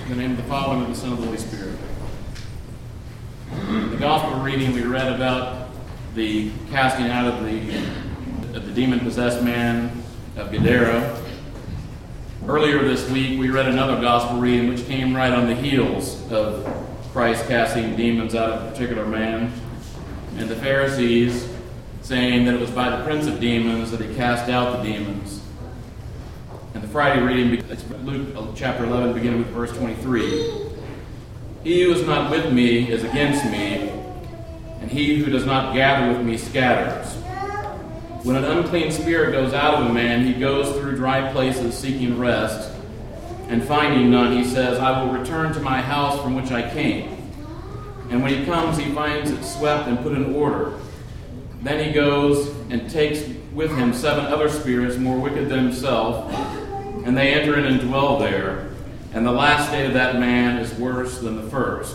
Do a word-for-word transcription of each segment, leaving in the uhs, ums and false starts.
In the name of the Father, and of the Son, and of the Holy Spirit. In the Gospel reading, we read about the casting out of the, of the demon-possessed man of Gadara. Earlier this week, we read another Gospel reading which came right on the heels of Christ casting demons out of a particular man, and the Pharisees saying that it was by the prince of demons that he cast out the demons. And the Friday reading, it's Luke chapter eleven, beginning with verse twenty-three. He who is not with me is against me, and he who does not gather with me scatters. When an unclean spirit goes out of a man, he goes through dry places seeking rest, and finding none, he says, I will return to my house from which I came. And when he comes, he finds it swept and put in order. Then he goes and takes with him seven other spirits more wicked than himself, and they enter in and dwell there. And the last state of that man is worse than the first.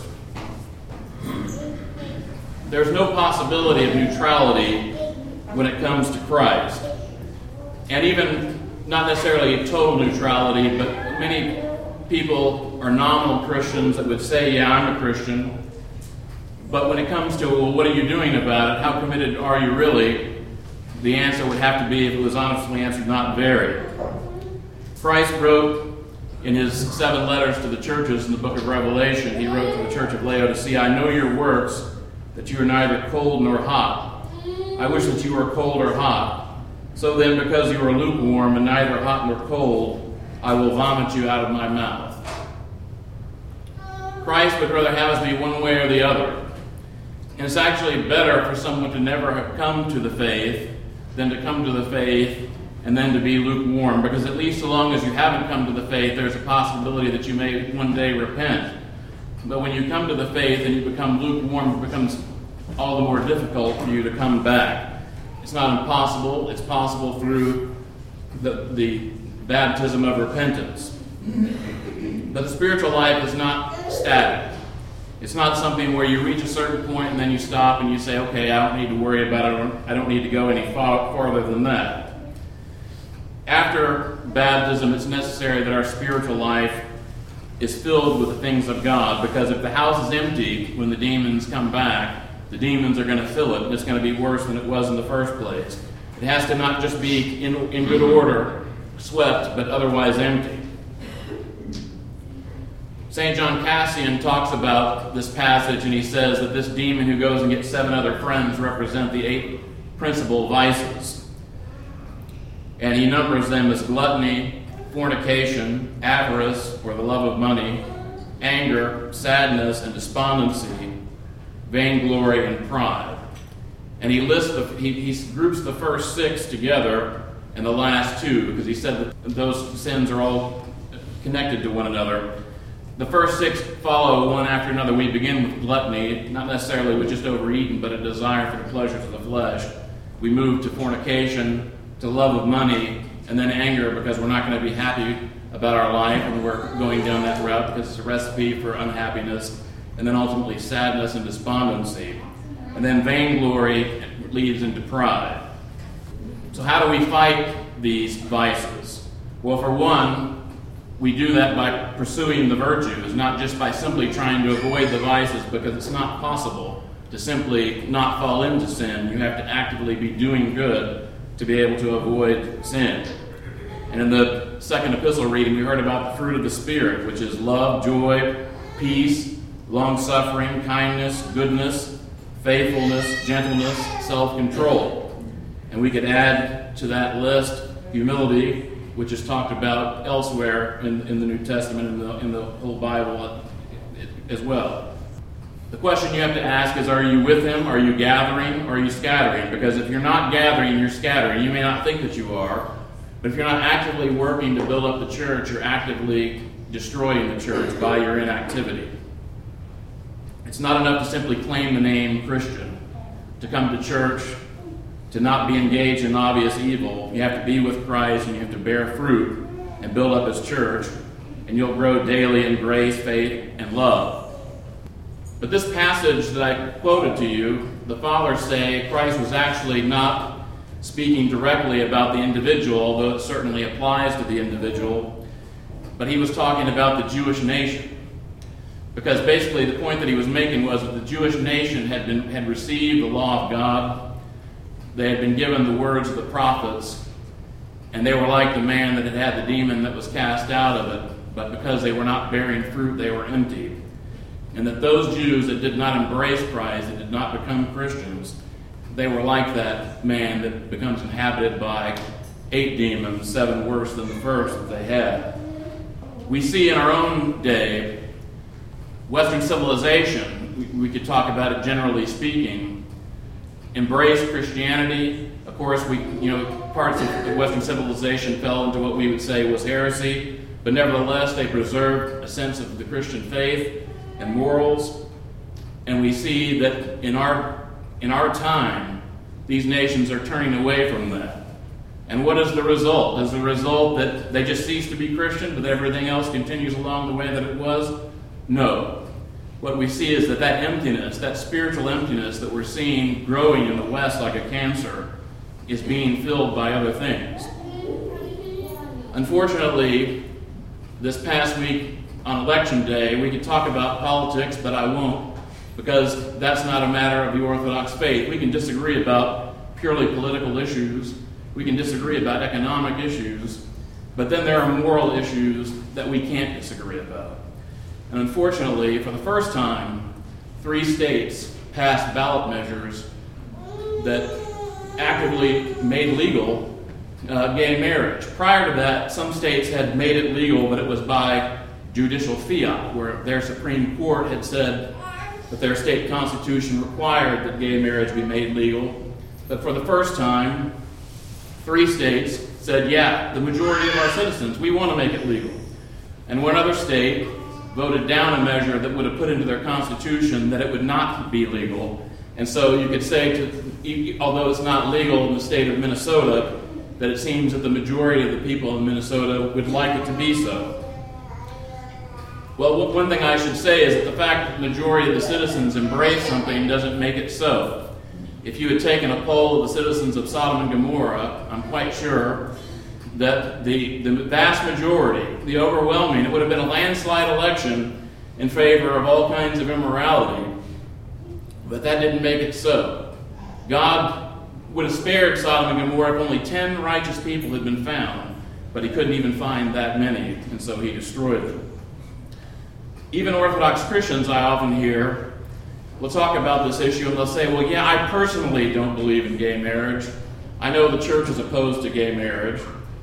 There's no possibility of neutrality when it comes to Christ. And even not necessarily total neutrality, but many people are nominal Christians that would say, yeah, I'm a Christian. But when it comes to, well, what are you doing about it? How committed are you really? The answer would have to be, if it was honestly answered, not very. Christ wrote in his seven letters to the churches in the book of Revelation, he wrote to the church of Laodicea, I know your works, that you are neither cold nor hot. I wish that you were cold or hot. So then, because you are lukewarm and neither hot nor cold, I will vomit you out of my mouth. Christ would rather have us be one way or the other. And it's actually better for someone to never have come to the faith than to come to the faith and then to be lukewarm, because at least so long as you haven't come to the faith, there's a possibility that you may one day repent. But when you come to the faith and you become lukewarm, it becomes all the more difficult for you to come back. It's not impossible. It's possible through the, the baptism of repentance. But the spiritual life is not static. It's not something where you reach a certain point and then you stop and you say, okay, I don't need to worry about it. I don't, I don't need to go any far, farther than that. After baptism, it's necessary that our spiritual life is filled with the things of God, because if the house is empty when the demons come back, the demons are going to fill it, and it's going to be worse than it was in the first place. It has to not just be in, in good order, swept, but otherwise empty. Saint John Cassian talks about this passage, and he says that this demon who goes and gets seven other friends represent the eight principal vices. And he numbers them as gluttony, fornication, avarice, or the love of money, anger, sadness, and despondency, vainglory, and pride. And he lists the, he, he groups the first six together and the last two, because he said that those sins are all connected to one another. The first six follow one after another. We begin with gluttony, not necessarily with just overeating, but a desire for the pleasures of the flesh. We move to fornication, to love of money, and then anger, because we're not going to be happy about our life and we're going down that route because it's a recipe for unhappiness. And then ultimately sadness and despondency. And then vainglory leads into pride. So how do we fight these vices? Well, for one, we do that by pursuing the virtues, not just by simply trying to avoid the vices, because it's not possible to simply not fall into sin. You have to actively be doing good to be able to avoid sin. And in the second epistle reading, we heard about the fruit of the Spirit, which is love, joy, peace, long-suffering, kindness, goodness, faithfulness, gentleness, self-control. And we could add to that list humility, which is talked about elsewhere in, in the New Testament, in the, in the whole Bible as well. The question you have to ask is, are you with him? Are you gathering? Or are you scattering? Because if you're not gathering, you're scattering. You may not think that you are, but if you're not actively working to build up the church, you're actively destroying the church by your inactivity. It's not enough to simply claim the name Christian, to come to church, to not be engaged in obvious evil. You have to be with Christ, and you have to bear fruit and build up his church, and you'll grow daily in grace, faith, and love. But this passage that I quoted to you, the fathers say Christ was actually not speaking directly about the individual, although it certainly applies to the individual, but he was talking about the Jewish nation. Because basically the point that he was making was that the Jewish nation had been had received the law of God. They had been given the words of the prophets, and they were like the man that had had the demon that was cast out of it, but because they were not bearing fruit, they were empty. And that those Jews that did not embrace Christ, that did not become Christians, they were like that man that becomes inhabited by eight demons, seven worse than the first that they had. We see in our own day, Western civilization, we, we could talk about it generally speaking, embraced Christianity. Of course, we, you know, parts of Western civilization fell into what we would say was heresy, but nevertheless, they preserved a sense of the Christian faith and morals. And we see that in our in our time, these nations are turning away from that. And what is the result? Is the result that they just cease to be Christian, but everything else continues along the way that it was? No. What we see is that that emptiness, that spiritual emptiness that we're seeing growing in the West like a cancer, is being filled by other things. Unfortunately, this past week on Election Day, we could talk about politics, but I won't, because that's not a matter of the Orthodox faith. We can disagree about purely political issues. We can disagree about economic issues, but then there are moral issues that we can't disagree about. And unfortunately, for the first time, three states passed ballot measures that actively made legal uh, gay marriage. Prior to that, some states had made it legal, but it was by judicial fiat, where their Supreme Court had said that their state constitution required that gay marriage be made legal. But for the first time, three states said, yeah, the majority of our citizens, we want to make it legal. And one other state voted down a measure that would have put into their constitution that it would not be legal. And so you could say, to, although it's not legal in the state of Minnesota, that it seems that the majority of the people in Minnesota would like it to be so. Well, one thing I should say is that the fact that the majority of the citizens embrace something doesn't make it so. If you had taken a poll of the citizens of Sodom and Gomorrah, I'm quite sure that the, the vast majority, the overwhelming, it would have been a landslide election in favor of all kinds of immorality. But that didn't make it so. God would have spared Sodom and Gomorrah if only ten righteous people had been found, but he couldn't even find that many, and so he destroyed them. Even Orthodox Christians, I often hear, will talk about this issue and they'll say, well, yeah, I personally don't believe in gay marriage. I know the church is opposed to gay marriage.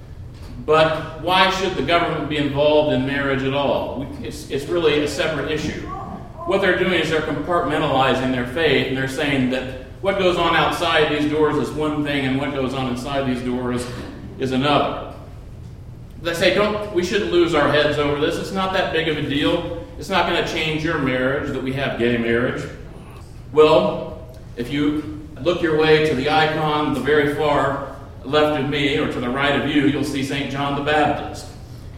But why should the government be involved in marriage at all? It's, it's really a separate issue. What they're doing is they're compartmentalizing their faith, and they're saying that what goes on outside these doors is one thing, and what goes on inside these doors is another. They say, don't, we shouldn't lose our heads over this. It's not that big of a deal. It's not going to change your marriage that we have gay marriage. Well, if you look your way to the icon, the very far left of me, or to the right of you, you'll see Saint John the Baptist.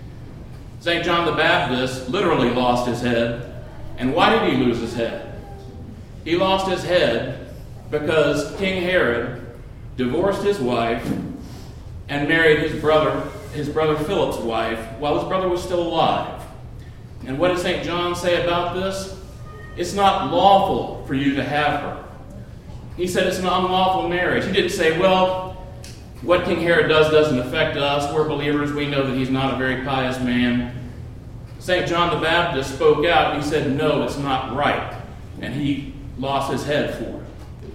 Saint John the Baptist literally lost his head. And why did he lose his head? He lost his head because King Herod divorced his wife and married his brother, his brother Philip's wife, while his brother was still alive. And what did Saint John say about this? It's not lawful for you to have her. He said it's an unlawful marriage. He didn't say, well, what King Herod does doesn't affect us. We're believers. We know that he's not a very pious man. Saint John the Baptist spoke out. He said, no, it's not right. And he lost his head for it.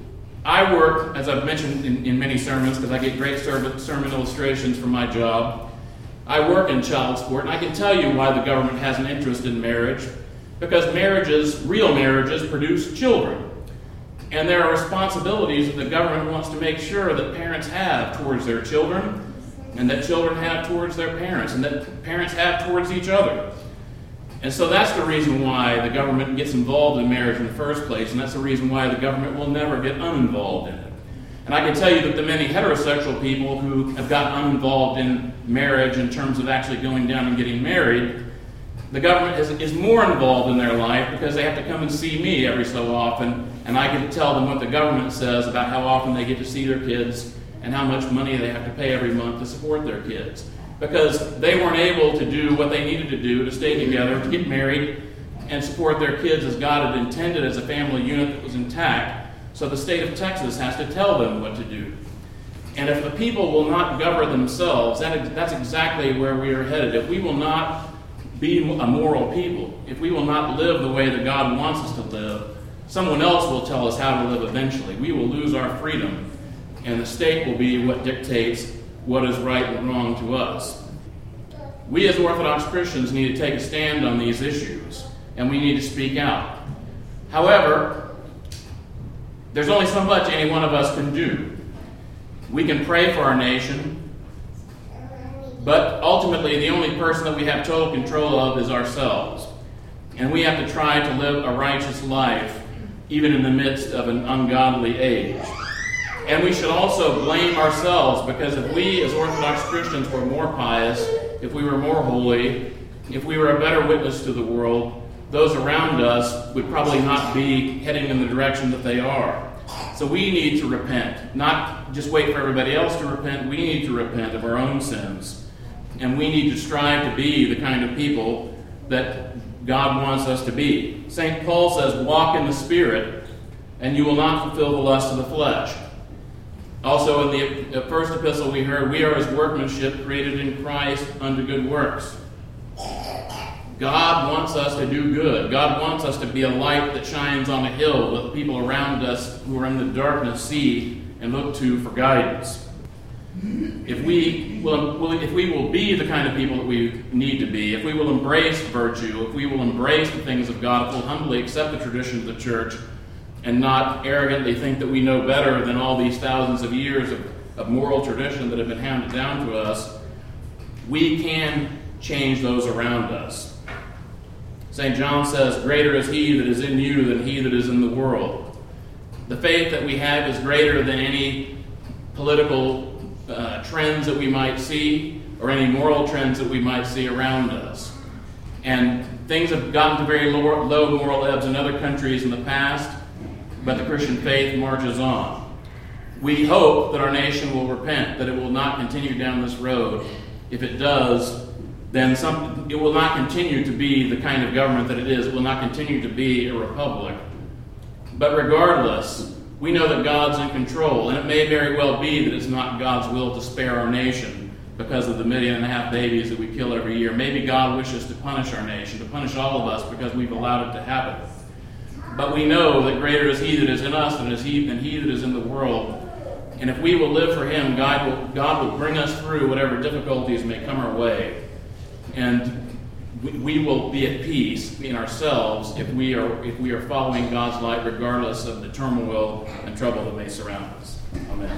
I work, as I've mentioned in, in many sermons, because I get great sermon, sermon illustrations for my job. I work in child support, and I can tell you why the government has an interest in marriage. Because marriages, real marriages, produce children. And there are responsibilities that the government wants to make sure that parents have towards their children, and that children have towards their parents, and that parents have towards each other. And so that's the reason why the government gets involved in marriage in the first place, and that's the reason why the government will never get uninvolved in it. And I can tell you that the many heterosexual people who have gotten uninvolved in marriage in terms of actually going down and getting married, the government is, is more involved in their life because they have to come and see me every so often, and I can tell them what the government says about how often they get to see their kids and how much money they have to pay every month to support their kids. Because they weren't able to do what they needed to do to stay together, to get married, and support their kids as God had intended, as a family unit that was intact. So the state of Texas has to tell them what to do. And if the people will not govern themselves, that, that's exactly where we are headed. If we will not be a moral people, if we will not live the way that God wants us to live, someone else will tell us how to live eventually. We will lose our freedom, and the state will be what dictates what is right and wrong to us. We as Orthodox Christians need to take a stand on these issues, and we need to speak out. However, there's only so much any one of us can do. We can pray for our nation, but ultimately the only person that we have total control of is ourselves. And we have to try to live a righteous life, even in the midst of an ungodly age. And we should also blame ourselves, because if we as Orthodox Christians were more pious, if we were more holy, if we were a better witness to the world, those around us would probably not be heading in the direction that they are. So we need to repent, not just wait for everybody else to repent. We need to repent of our own sins. And we need to strive to be the kind of people that God wants us to be. Saint Paul says, walk in the Spirit, and you will not fulfill the lust of the flesh. Also in the first epistle we heard, we are his workmanship, created in Christ unto good works. God wants us to do good. God wants us to be a light that shines on a hill that the people around us who are in the darkness see and look to for guidance. If we will, if we will be the kind of people that we need to be, if we will embrace virtue, if we will embrace the things of God, if we'll humbly accept the tradition of the church and not arrogantly think that we know better than all these thousands of years of, of moral tradition that have been handed down to us, we can change those around us. Saint John says, greater is he that is in you than he that is in the world. The faith that we have is greater than any political uh, trends that we might see or any moral trends that we might see around us. And things have gotten to very low, low moral ebbs in other countries in the past, but the Christian faith marches on. We hope that our nation will repent, that it will not continue down this road. If it does, then some, it will not continue to be the kind of government that it is. It will not continue to be a republic. But regardless, we know that God's in control, and it may very well be that it's not God's will to spare our nation because of the million and a half babies that we kill every year. Maybe God wishes to punish our nation, to punish all of us because we've allowed it to happen. But we know that greater is he that is in us than is he, than he that is in the world. And if we will live for him, God will, God will bring us through whatever difficulties may come our way. And we, we will be at peace in ourselves if we are if we are following God's light, regardless of the turmoil and trouble that may surround us. Amen.